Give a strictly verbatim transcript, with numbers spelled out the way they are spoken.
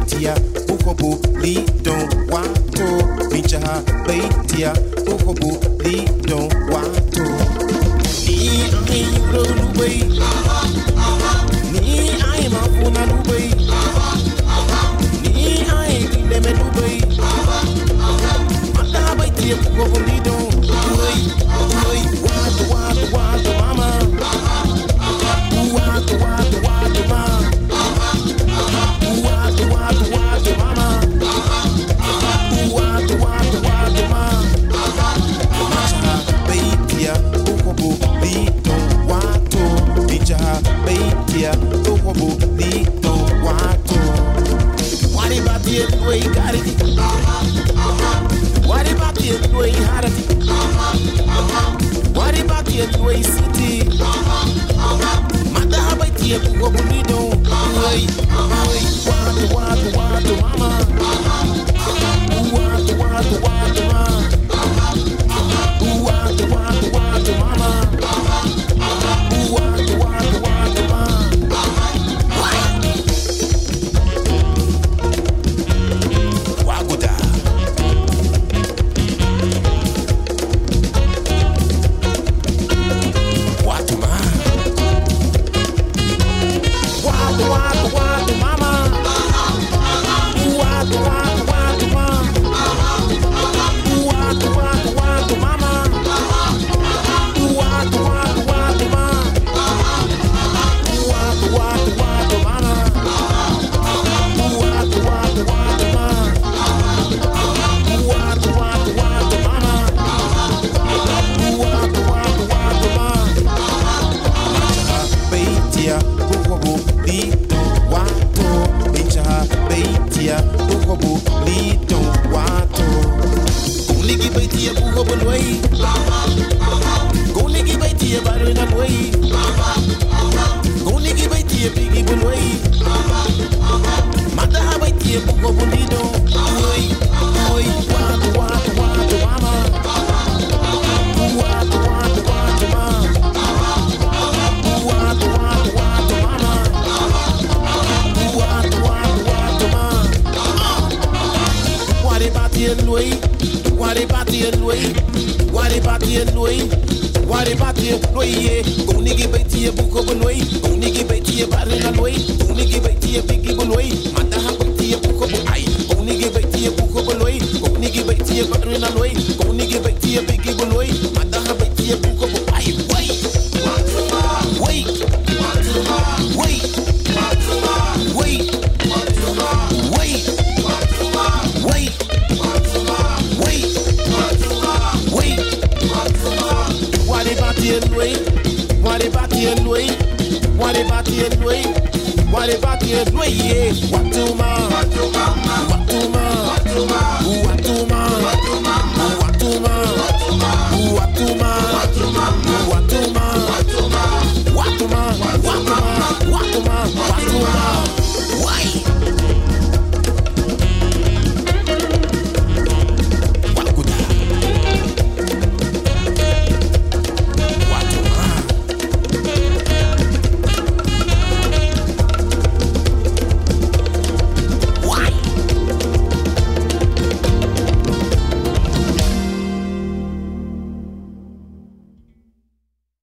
beitia, ukobu lidon wato. Minchaha beitia, ukobu lidon wato. Ni ai ro lubei, ni ai mafuna lubei, ni ai leme lubei. Mata beitia, ukobu lidon. Oi, oi, wato, wato, wato, mama. Wato, wato, wato, mama. Wato, wato, wato, mama. Wato, wato, wato, mama. Minchaha beitia, ukobu lidon wato. Minchaha beitia, ukobu lidon wato. Wari bati elway gariti. Wari bati elway harati. Wari bati elway city. Mada bati ukobu lidon. Oi, oi, wato, wato, wato, mama. Wato, wato, wato, mama. Wato, wato, wato, mama. Wato, wato, wato, mama. Wagoda. Wato, ma. Wato, wato, wato, mama. Wato, wato, wato, ma. Wato, wato, wato, mama. Wato, wato, wato, ma. Wato, wato, wato, mama. Wato, wato, wato, ma. Wato, wato, wato, mama. Wato, wato, wato, ma. Beitia, ukobu lidon wato. Minchaha beitia, ukobu lidon wato. Gonigi beitia, ukobu lway. Gonigi beitia, barina lway. Gonigi beitia, bigi bulway. Madaha beitia, ukobu lidon. Oi, oi, wato, wato, wato, mama. Wato, wato, wato, ma. Wato, wato, wato, mama. Wato, wato, wato, ma. Wari bati elway. Wari bati elway. Wari bati elway. Wari bati elway. Gonigi beitia, ukobu lway. Gonigi beitia, barina lway. Gonigi beitia, bigi bulway. Madaha beitia, ukobu ai. Gonigi beitia, ukobu lway. Gonigi beitia, barina lway. Gonigi beitia, bigi bulway. Madaha beitia, ukobu ai. Wait, wait, wait, wait, wait, wait, wait, wait. Wari bati elway. Wari bati elway. Wari bati elway. Wari bati elway. Yeah. Watuma, watuma, watuma, watuma, watuma.